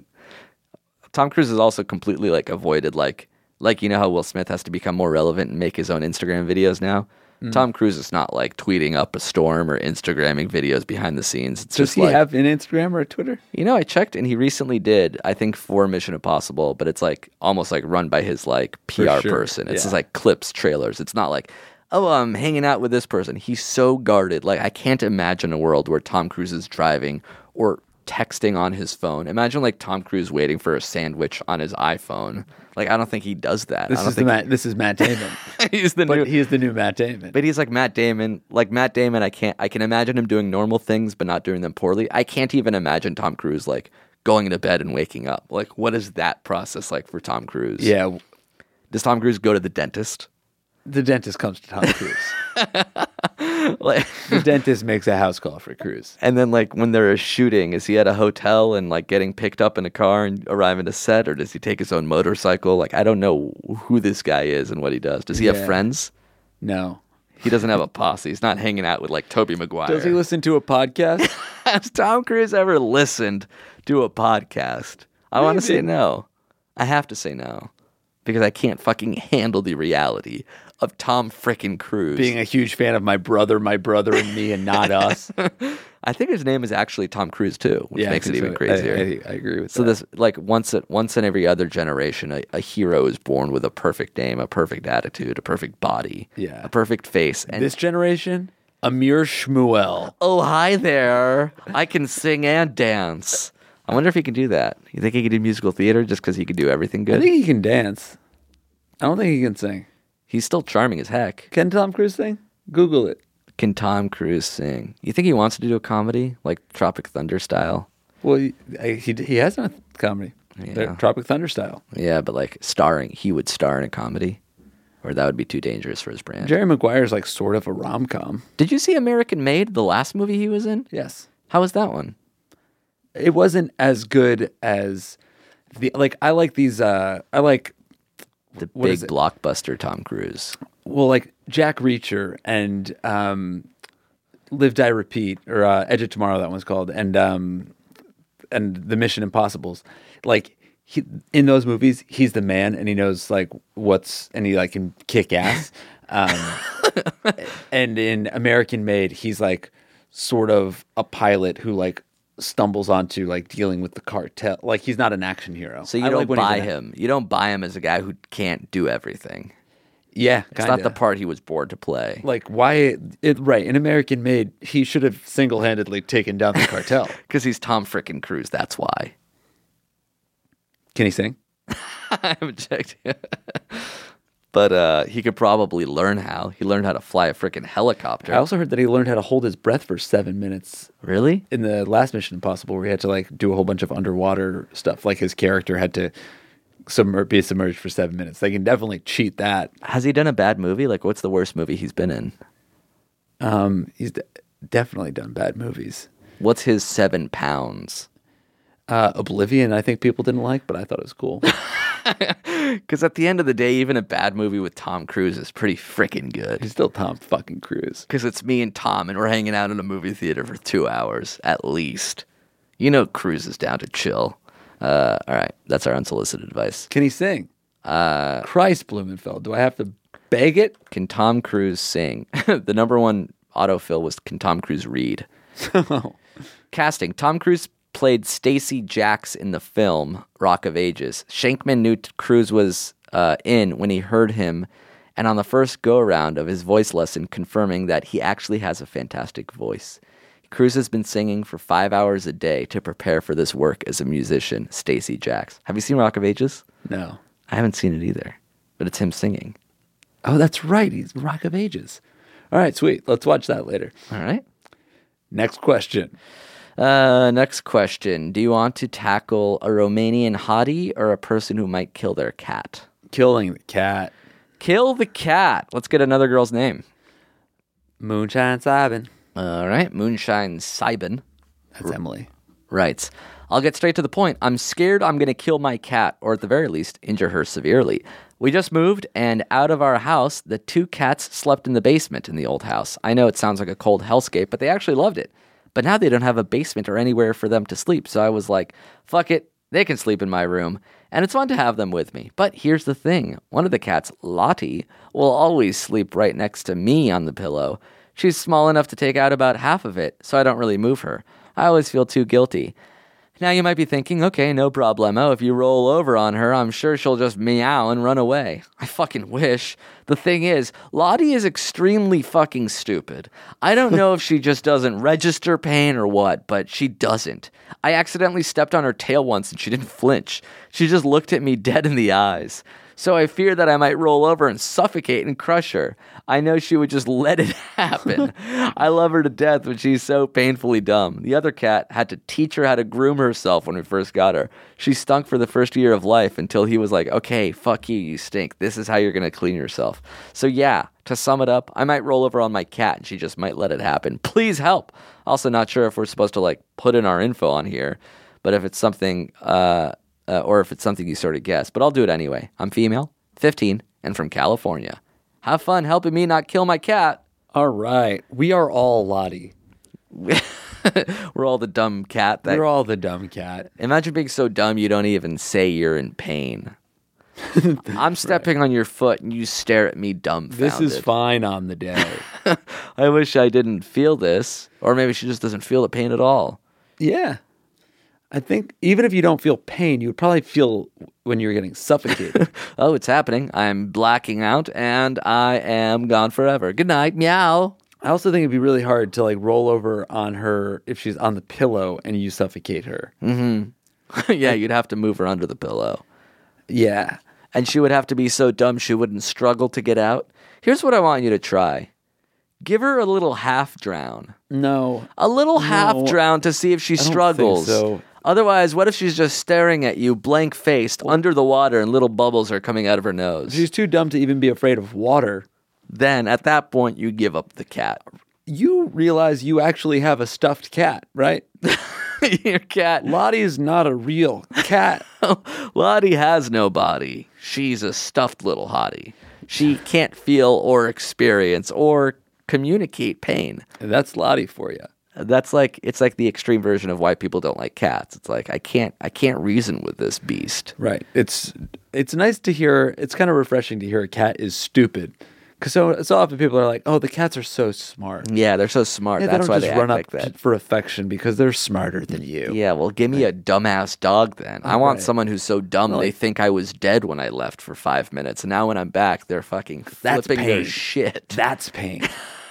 Tom Cruise has also completely like avoided like like you know how Will Smith has to become more relevant and make his own Instagram videos now. Mm. Tom Cruise is not like tweeting up a storm or Instagramming videos behind the scenes. It's Does just he like, have an Instagram or a Twitter? you know, I checked and he recently did. I think for Mission Impossible, but it's like almost like run by his like P R sure, person. It's yeah. just like clips, trailers. It's not like, oh, I'm hanging out with this person. He's so guarded. Like I can't imagine a world where Tom Cruise is driving or texting on his phone. Imagine like Tom Cruise waiting for a sandwich on his iPhone. Like I don't think he does that. This I don't is the think Matt, this is Matt Damon, he, he's the but new. he is the new Matt Damon. But he's like Matt Damon. Like Matt Damon, I can't. I can imagine him doing normal things, but not doing them poorly. I can't even imagine Tom Cruise like going into bed and waking up. Like, what is that process like for Tom Cruise? yeah, Does Tom Cruise go to the dentist? the dentist comes to Tom Cruise. Like, The dentist makes a house call for Cruise. and then like when they're shooting, is he at a hotel and like getting picked up in a car and arriving to set, or does he take his own motorcycle? Like, I don't know who this guy is and what he does. Does he have Yeah. friends? No. He doesn't have a posse. He's not hanging out with like Tobey Maguire. Does he listen to a podcast? Has Tom Cruise ever listened to a podcast? I want to say Maybe. no. I have to say no. Because I can't fucking handle the reality of Tom frickin' Cruise. Being a huge fan of my brother, my brother and me, and not us. I think his name is actually Tom Cruise too, which Yeah, I makes it think even so. crazier. I, I, I agree with so that. this, like, once a, once in every other generation, a, a hero is born with a perfect name, a perfect attitude, a perfect body, Yeah. a perfect face. And This generation, Amir Shmuel. oh, hi there! I can sing and dance. I wonder if he can do that. You think he could do musical theater just because he could do everything I good? think he can dance. I don't think he can sing. He's still charming as heck. Can Tom Cruise sing? Google it. Can Tom Cruise sing? You think he wants to do a comedy like Tropic Thunder style? Well, he, I- he, he has done a comedy. They're Tropic Thunder style. Yeah, but like starring, he would star in a comedy, or that would be too dangerous for his brand. Jerry Maguire's like sort of a rom-com. Did you see American Made, the last movie he was in? Yes. How was that one? It wasn't as good as the like. I like these. Uh, I like The what big is it? blockbuster Tom Cruise. Well, like Jack Reacher and um, Live Die Repeat, or uh, Edge of Tomorrow. That one's called, and um, and the Mission Impossibles. Like he, in those movies, he's the man, and he knows like what's, and he like can kick ass. Um, and in American Made, he's like sort of a pilot who like stumbles onto like dealing with the cartel. Like he's not an action hero. So you I don't like when he's buy in- him. You don't buy him as a guy who can't do everything. Yeah, It's not kinda. the part he was born to play. Like why? It right in American Made, he should have single-handedly taken down the cartel. Because he's Tom frickin' Cruise. That's why. Can he sing? I haven't checked yet. But uh, he could probably learn how. He learned how to fly a frickin' helicopter. I also heard that he learned how to hold his breath for seven minutes Really? in the last Mission Impossible, where he had to like do a whole bunch of underwater stuff. Like his character had to submer- be submerged for seven minutes. They can definitely cheat that. Has he done a bad movie? Like, what's the worst movie he's been in? Um, he's de- definitely done bad movies. What's his seven pounds? Uh, Oblivion, I think people didn't like, but I thought it was cool. Because at the end of the day, even a bad movie with Tom Cruise is pretty freaking good. He's still Tom fucking Cruise. Because it's me and Tom, and we're hanging out in a movie theater for two hours at least. You know, Cruise is down to chill. Uh, all right, that's our unsolicited advice. Can he sing? Uh, Christ, Blumenfeld, do I have to beg it? Can Tom Cruise sing? The number one autofill was Can Tom Cruise read? Casting. Tom Cruise played Stacy Jacks in the film Rock of Ages. Shankman knew t- Cruise was uh, in when he heard him, and on the first go-around of his voice lesson, confirming that he actually has a fantastic voice. Cruise has been singing for five hours a day to prepare for this work as a musician, Stacy Jacks. Have you seen Rock of Ages? No. I haven't seen it either, but it's him singing. Oh, that's right. He's Rock of Ages. All right, sweet. Let's watch that later. All right. Next question. Uh, next question. Do you want to tackle a Romanian hottie or a person who might kill their cat? Killing the cat. Kill the cat. Let's get another girl's name. Moonshine Sabin. All right. Moonshine Sibin That's Emily. writes, I'll get straight to the point. I'm scared I'm going to kill my cat, or at the very least, injure her severely. We just moved, and out of our house, the two cats slept in the basement in the old house. I know it sounds like a cold hellscape, but they actually loved it. But now they don't have a basement or anywhere for them to sleep, so I was like, fuck it, they can sleep in my room. And it's fun to have them with me. But here's the thing. One of the cats, Lottie, will always sleep right next to me on the pillow. She's small enough to take out about half of it, so I don't really move her. I always feel too guilty. Now you might be thinking, okay, no problemo. If you roll over on her, I'm sure she'll just meow and run away. I fucking wish. The thing is, Lottie is extremely fucking stupid. I don't know if she just doesn't register pain or what, but she doesn't. I accidentally stepped on her tail once and she didn't flinch. She just looked at me dead in the eyes. So I fear that I might roll over and suffocate and crush her. I know she would just let it happen. I love her to death, but she's so painfully dumb. The other cat had to teach her how to groom herself when we first got her. She stunk for the first year of life until he was like, okay, fuck you, you stink. This is how you're going to clean yourself. So yeah, to sum it up, I might roll over on my cat and she just might let it happen. Please help. Also not sure if we're supposed to like put in our info on here, but if it's something... uh Uh, or if it's something you sort of guess, but I'll do it anyway. I'm female, fifteen, and from California. Have fun helping me not kill my cat. All right. We are all Lottie. We're all the dumb cat. That... We're all the dumb cat. Imagine being so dumb you don't even say you're in pain. I'm stepping right on your foot and you stare at me dumbfounded. This is fine on the day. I wish I didn't feel this. Or maybe she just doesn't feel the pain at all. Yeah. I think even if you don't feel pain, you would probably feel when you're getting suffocated. Oh, it's happening. I'm blacking out and I am gone forever. Good night. Meow. I also think it'd be really hard to like roll over on her if she's on the pillow and you suffocate her. Mm-hmm. Yeah, you'd have to move her under the pillow. Yeah. And she would have to be so dumb she wouldn't struggle to get out. Here's what I want you to try. Give her a little half drown. No. A little No. half drown to see if she I don't think struggles. so. Otherwise, what if she's just staring at you blank-faced under the water and little bubbles are coming out of her nose? She's too dumb to even be afraid of water. Then, at that point, you give up the cat. You realize you actually have a stuffed cat, right? Your cat. Lottie is not a real cat. Lottie has no body. She's a stuffed little hottie. She can't feel or experience or communicate pain. That's Lottie for you. That's like, it's like the extreme version of why people don't like cats. It's like, I can't, I can't reason with this beast. Right. It's it's nice to hear, it's kind of refreshing to hear a cat is stupid. Because so, so often people are like, oh, the cats are so smart. Yeah, they're so smart. Yeah, That's they don't why just they run act up like that. for affection because they're smarter than you. Yeah, well, give me a dumbass dog then. I want right. someone who's so dumb Well, they like- think I was dead when I left for five minutes. And now when I'm back, they're fucking That's flipping their pain. shit. That's pain.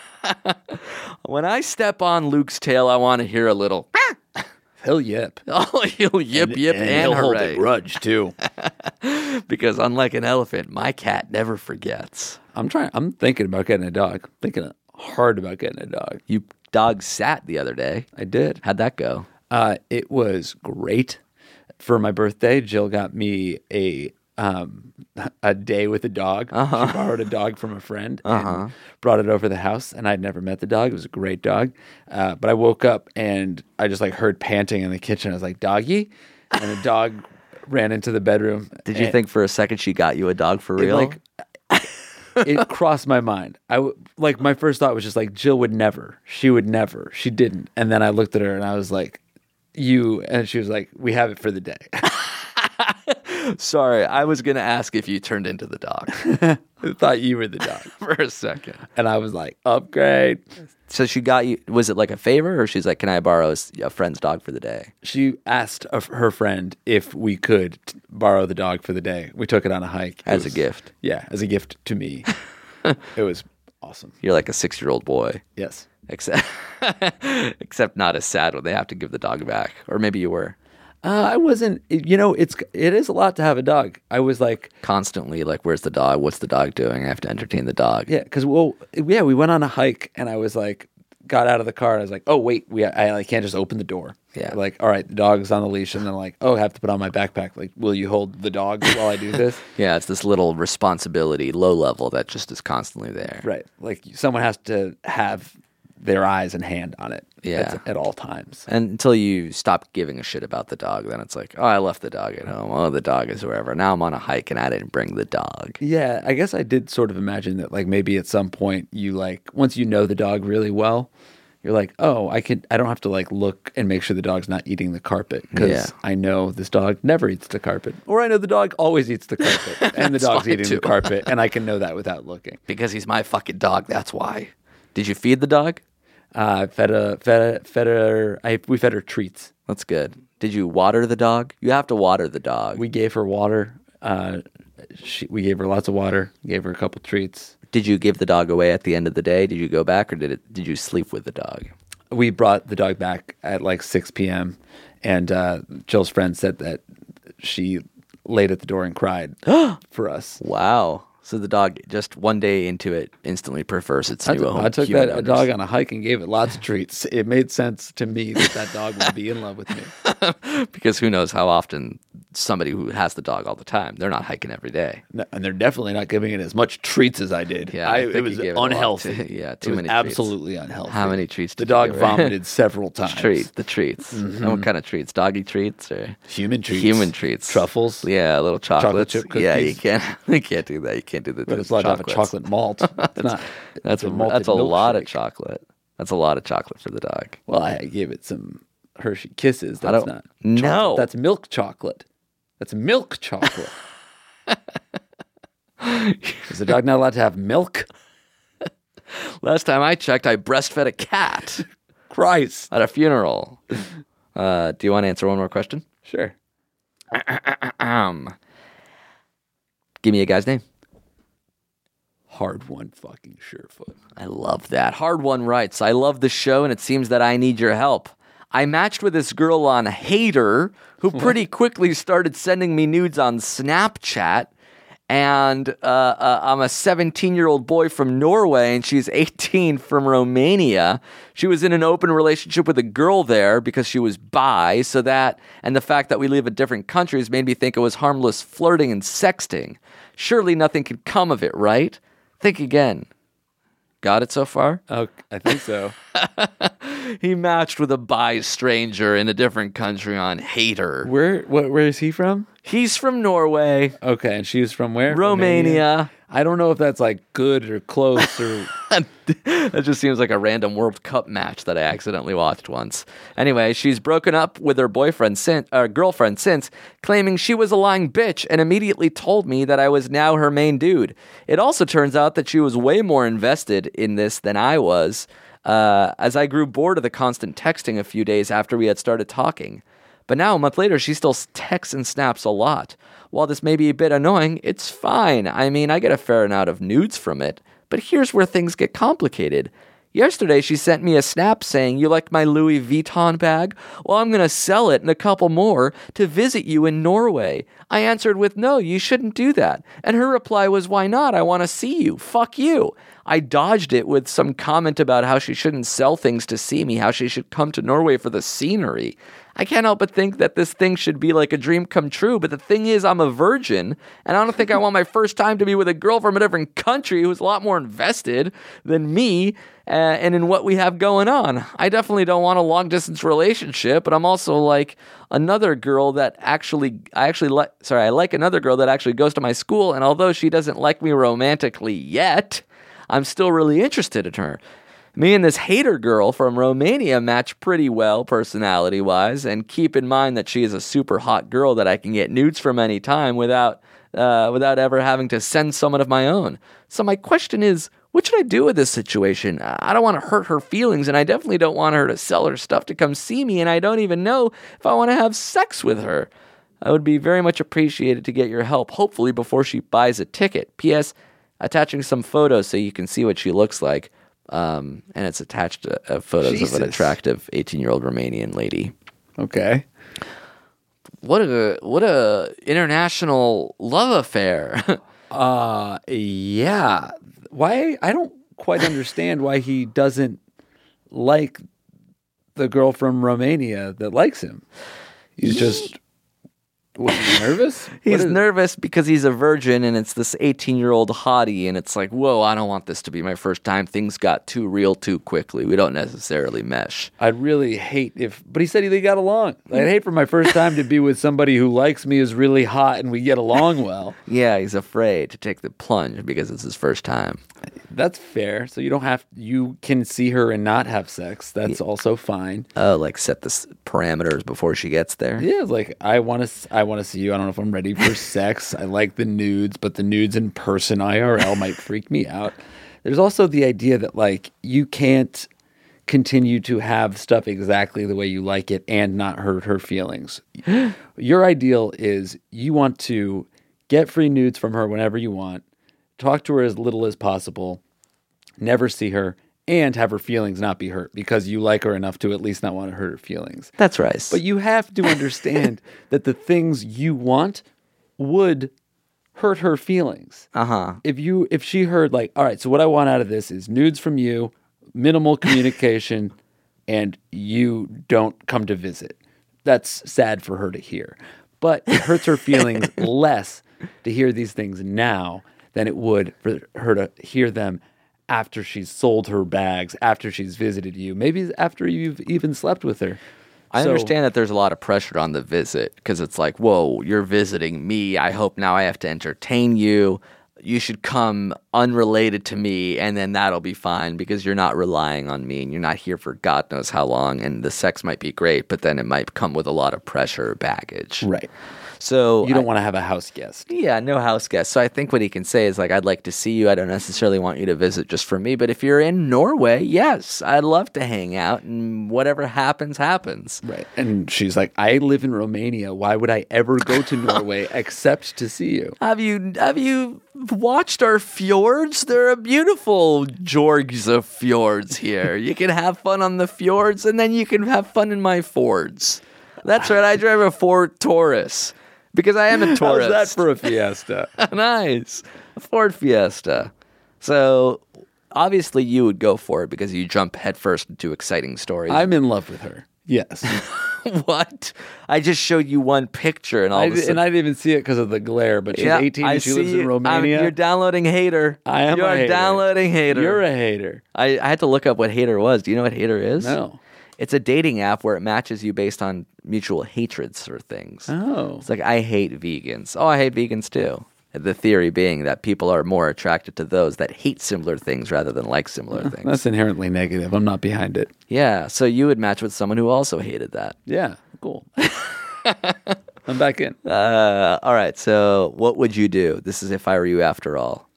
When I step on Luke's tail, I want to hear a little, He'll yip. oh, he'll yip, yip, and, he'll hold hooray. a grudge too. Because unlike an elephant, my cat never forgets. I'm trying. I'm thinking about getting a dog. Thinking hard about getting a dog. You dog sat the other day. I did. How'd that go? Uh, it was great. For my birthday, Jill got me a um, a day with a dog. Uh-huh. She borrowed a dog from a friend Uh-huh. and brought it over the house. And I'd never met the dog. It was a great dog. Uh, but I woke up and I just like heard panting in the kitchen. I was like, "Doggy," and the dog ran into the bedroom. Did you and think for a second she got you a dog for it, real? like, it crossed my mind. I w- like my first thought was just like Jill would never. She would never. She didn't. And then I looked at her and I was like, "You," and she was like, "We have it for the day." Sorry, I was going to ask if you turned into the dog I thought you were the dog. for a second. And I was like, "Upgrade." So she got you, was it like a favor or she's like, can I borrow a s- a friend's dog for the day? She asked of her friend if we could t- borrow the dog for the day. We took it on a hike. It As a was- gift. Yeah, as a gift to me. It was awesome. You're like a six-year-old boy. Yes. Except, except not as sad when they have to give the dog back. Or maybe you were Uh, I wasn't, you know, it's it is a lot to have a dog. I was like, constantly like, where's the dog? What's the dog doing? I have to entertain the dog. yeah, because, well, yeah, we went on a hike and I was like, got out of the car and I was like, oh, wait, we I like, can't just open the door. Yeah. Like, all right, the dog's on the leash. And then like, oh, I have to put on my backpack. Like, will you hold the dog while I do this? Yeah, it's this little responsibility, low level, that just is constantly there. Right. Like someone has to have their eyes and hand on it Yeah. at, at all times. And until you stop giving a shit about the dog, then it's like, oh, I left the dog at home. Oh, the dog is wherever. Now I'm on a hike and I didn't bring the dog. Yeah, I guess I did sort of imagine that like maybe at some point you like, once you know the dog really well, you're like, oh, I can, I don't have to like look and make sure the dog's not eating the carpet because Yeah. I know this dog never eats the carpet, or I know the dog always eats the carpet, and the That's dog's fine, eating too. the carpet, and I can know that without looking. Because he's my fucking dog, that's why. Did you feed the dog? Uh, fed her, fed her, fed her. I, we fed her treats. That's good. Did you water the dog? You have to water the dog. We gave her water. Uh, she, we gave her lots of water. Gave her a couple treats. Did you give the dog away at the end of the day? Did you go back or did it? Did you sleep with the dog? We brought the dog back at like six p.m. and uh, Jill's friend said that she laid at the door and cried for us. Wow. So the dog, just one day into it, instantly prefers its I, new t- home. I took human that owners. dog on a hike and gave it lots of treats. It made sense to me that that dog would be in love with me. Because who knows how often somebody who has the dog all the time, they're not hiking every day. No, and they're definitely not giving it as much treats as I did. Yeah, I, I it think was you gave it a lot unhealthy. too- yeah, too it was many treats. absolutely unhealthy. How many treats The did you dog give her? vomited several times. Treat, the treats. And what kind of treats? Doggy treats or Human treats. human treats? Truffles. Yeah, little chocolates. chip Yeah, you cookies. can't. You can't do that. You can't do the. But it's allowed to have a chocolate malt. It's not. That's a it's malted that's a lot of milkshake. chocolate. That's a lot of chocolate for the dog. Well, I gave it some Hershey Kisses. I That's don't- not No. chocolate. That's milk chocolate. That's milk chocolate. Is the dog not allowed to have milk? Last time I checked, I breastfed a cat Christ. at a funeral. Uh, do you want to answer one more question? Sure. Um, give me a guy's name. Hard one fucking Surefoot. I love that. Hard One writes, I love the show and it seems that I need your help. I matched with this girl on Hater who pretty quickly started sending me nudes on Snapchat And uh, uh, I'm a seventeen-year-old boy from Norway, and she's eighteen from Romania. She was in an open relationship with a girl there because she was bi, so that, and the fact that we live in different countries made me think it was harmless flirting and sexting. Surely nothing could come of it, right? Think again. Got it so far? Oh, I think so. He matched with a bi stranger in a different country on Hater. Where what, where is he from? He's from Norway. Okay, and she was from where? Romania. I don't know if that's like good or close or... That just seems like a random World Cup match that I accidentally watched once. Anyway, she's broken up with her boyfriend since, uh, girlfriend since, claiming she was a lying bitch and immediately told me that I was now her main dude. It also turns out that she was way more invested in this than I was, uh, as I grew bored of the constant texting a few days after we had started talking. But now, a month later, she still texts and snaps a lot. While this may be a bit annoying, it's fine. I mean, I get a fair amount of nudes from it. But here's where things get complicated. Yesterday, she sent me a snap saying, "You like my Louis Vuitton bag? Well, I'm going to sell it and a couple more to visit you in Norway." I answered with, "No, you shouldn't do that." And her reply was, "Why not? I want to see you. Fuck you." I dodged it with some comment about how she shouldn't sell things to see me, how she should come to Norway for the scenery. I can't help but think that this thing should be like a dream come true, but the thing is, I'm a virgin, and I don't think I want my first time to be with a girl from a different country who's a lot more invested than me uh, and in what we have going on. I definitely don't want a long-distance relationship, but I'm also like another girl that actually, I actually like, sorry, I like another girl that actually goes to my school, and although she doesn't like me romantically yet, I'm still really interested in her. Me and this hater girl from Romania match pretty well personality-wise, and keep in mind that she is a super hot girl that I can get nudes from any time without uh, without ever having to send someone of my own. So my question is, what should I do with this situation? I don't want to hurt her feelings, and I definitely don't want her to sell her stuff to come see me, and I don't even know if I want to have sex with her. I would be very much appreciated to get your help, hopefully before she buys a ticket. P S. Attaching some photos so you can see what she looks like. Um, and it's attached to uh, photos Jesus. of an attractive eighteen-year-old Romanian lady. Okay. What a what a international love affair. uh, yeah. Why? I don't quite understand why he doesn't like the girl from Romania that likes him. He's just... Was he nervous? He's nervous because he's a virgin and it's this eighteen-year-old hottie, and it's like, whoa, I don't want this to be my first time. Things got too real too quickly. We don't necessarily mesh. I'd really hate if... But he said he they got along. I'd hate for my first time to be with somebody who likes me, is really hot, and we get along well. Yeah, he's afraid to take the plunge because it's his first time. That's fair. So you don't have... You can see her and not have sex. That's yeah. also fine. Oh, like set the parameters before she gets there? Yeah, like, I want to... I want to see you. I don't know if I'm ready for sex. I like the nudes, but the nudes in person I R L might freak me out. There's also the idea that, like, you can't continue to have stuff exactly the way you like it and not hurt her feelings. Your ideal is you want to get free nudes from her whenever you want, talk to her as little as possible, never see her, and have her feelings not be hurt because you like her enough to at least not want to hurt her feelings. That's right. But you have to understand that the things you want would hurt her feelings. Uh-huh. If you if she heard like, all right, so what I want out of this is nudes from you, minimal communication, and you don't come to visit. That's sad for her to hear. But it hurts her feelings less to hear these things now than it would for her to hear them after she's sold her bags, after she's visited you, maybe after you've even slept with her. I so, understand that there's a lot of pressure on the visit because it's like, whoa, you're visiting me. I hope now I have to entertain you. You should come unrelated to me, and then that'll be fine because you're not relying on me and you're not here for God knows how long. And the sex might be great, but then it might come with a lot of pressure or baggage. Right. So you don't I, want to have a house guest. Yeah, no house guest. So I think what he can say is like, I'd like to see you. I don't necessarily want you to visit just for me. But if you're in Norway, yes, I'd love to hang out and whatever happens, happens. Right. And she's like, I live in Romania. Why would I ever go to Norway except to see you? Have you have you watched our fjords? There are beautiful jorgs of fjords here. You can have fun on the fjords and then you can have fun in my Fords. That's right. I drive a Ford Taurus. because I am a tourist. How's that for a Fiesta? Nice. A Ford Fiesta. So obviously you would go for it because you jump headfirst into exciting stories. I'm in love with her. Yes. What? I just showed you one picture and all I, of a sudden... and I didn't even see it because of the glare, but she's Yeah, eighteen I and she see lives in you. Romania. I'm- you're downloading Hater. I am You're a hater. downloading Hater. You're a hater. I, I had to look up what Hater was. Do you know what Hater is? No. It's a dating app where it matches you based on mutual hatreds for things. Oh. It's like, I hate vegans. Oh, I hate vegans too. The theory being that people are more attracted to those that hate similar things rather than like similar things. That's inherently negative. I'm not behind it. Yeah, so you would match with someone who also hated that. Yeah, cool. I'm back in. Uh, all right, so what would you do? This is if I were you after all.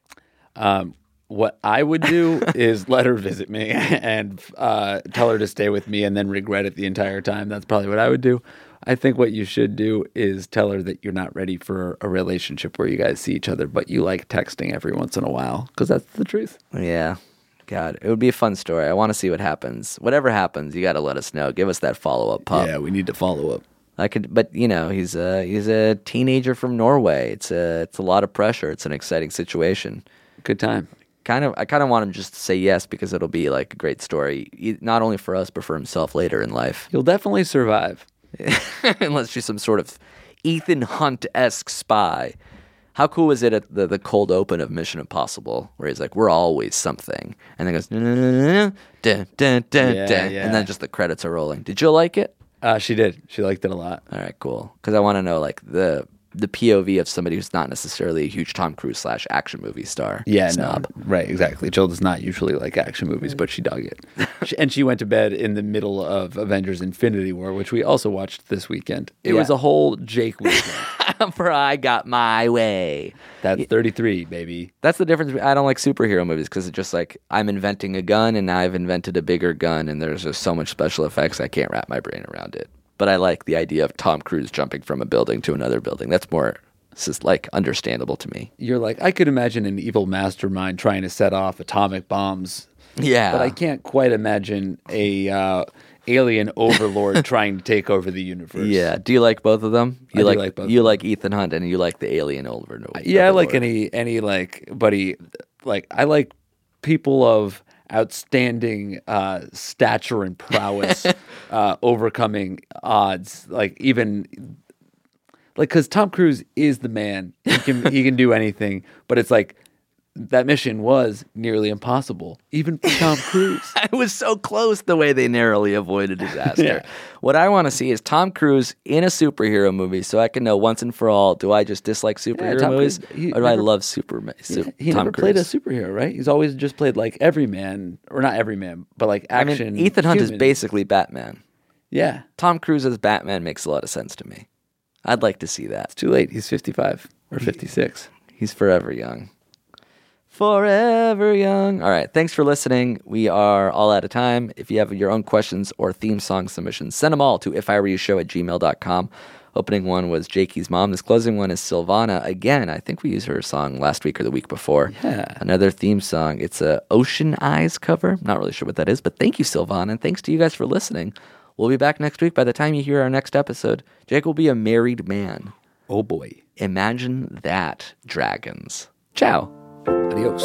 Um, what I would do is let her visit me and uh, tell her to stay with me and then regret it the entire time. That's probably what I would do. I think what you should do is tell her that you're not ready for a relationship where you guys see each other, but you like texting every once in a while, because that's the truth. Yeah. God, it would be a fun story. I want to see what happens. Whatever happens, you got to let us know. Give us that follow-up, pup. Yeah, we need to follow up. I could, but you know, he's a he's a teenager from Norway. It's a it's a lot of pressure. It's an exciting situation. Good time. Kind of, I kind of want him just to say yes because it'll be like a great story, e- not only for us but for himself later in life. You'll definitely survive. Unless she's some sort of Ethan Hunt-esque spy. How cool was it at the, the cold open of Mission Impossible, where he's like, "We're always something," and then goes, dun, dun, dun, dun, dun, Yeah, dun, yeah. and then just the credits are rolling. Did you like it? Uh, she did. She liked it a lot. All right, cool. Because I want to know like the the P O V of somebody who's not necessarily a huge Tom Cruise slash action movie star. Yeah, snob. no, right, exactly. Jill does not usually like action movies, but she dug it. She, and she went to bed in the middle of Avengers Infinity War, which we also watched this weekend. It Yeah. was a whole Jake weekend. For I got my way. That's thirty-three, baby. That's the difference. I don't like superhero movies because it's just like I'm inventing a gun and now I've invented a bigger gun and there's just so much special effects I can't wrap my brain around it. But I like the idea of Tom Cruise jumping from a building to another building. That's more just like understandable to me. You're like, I could imagine an evil mastermind trying to set off atomic bombs, Yeah. but I can't quite imagine a uh, alien overlord trying to take over the universe. Yeah. Do you like both of them? You I do like, like both You of like Ethan Hunt and you like the alien over. Yeah, I like overlord. any any like buddy. Like I like people of outstanding uh, stature and prowess, uh, overcoming odds. Like even like because Tom Cruise is the man. He can he can do anything. But it's like that mission was nearly impossible, even for Tom Cruise. It was so close the way they narrowly avoided disaster. Yeah. What I want to see is Tom Cruise in a superhero movie so I can know once and for all, do I just dislike superhero Tom movies Cruise, he or do I never- love Superman? Su- He Tom never Cruise? played a superhero, right? He's always just played like every man, or not every man, but like I action. mean, Ethan Hunt is human. basically Batman. Yeah, Tom Cruise as Batman makes a lot of sense to me. I'd like to see that. it's too late. He's fifty-five or fifty-six. He's forever young. Forever young. All right. Thanks for listening. We are all out of time. If you have your own questions or theme song submissions, send them all to if I were you show at gmail dot com. Opening one was Jakey's mom. This closing one is Silvana. Again, I think we used her song last week or the week before. Yeah. Another theme song. It's a Ocean Eyes cover. Not really sure what that is, but thank you, Silvana. And thanks to you guys for listening. We'll be back next week. By the time you hear our next episode, Jake will be a married man. Oh boy. Imagine that, dragons. Ciao. Adios.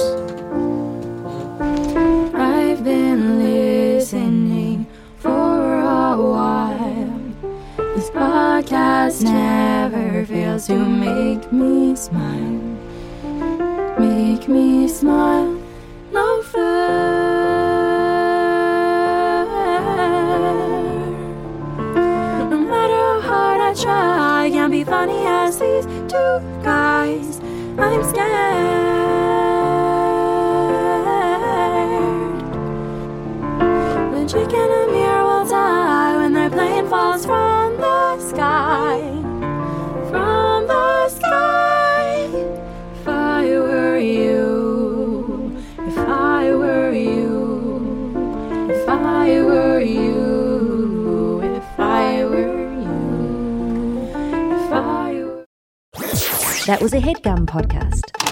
I've been listening for a while. This podcast never fails to make me smile. Make me smile. No fair. No matter how hard I try, I can't be funny as these two guys. I'm scared. The chicken and mirror will die when their plane falls from the sky. From the sky. If I were you, if I were you, if I were you, if I were you, if I were. That was a HeadGum podcast.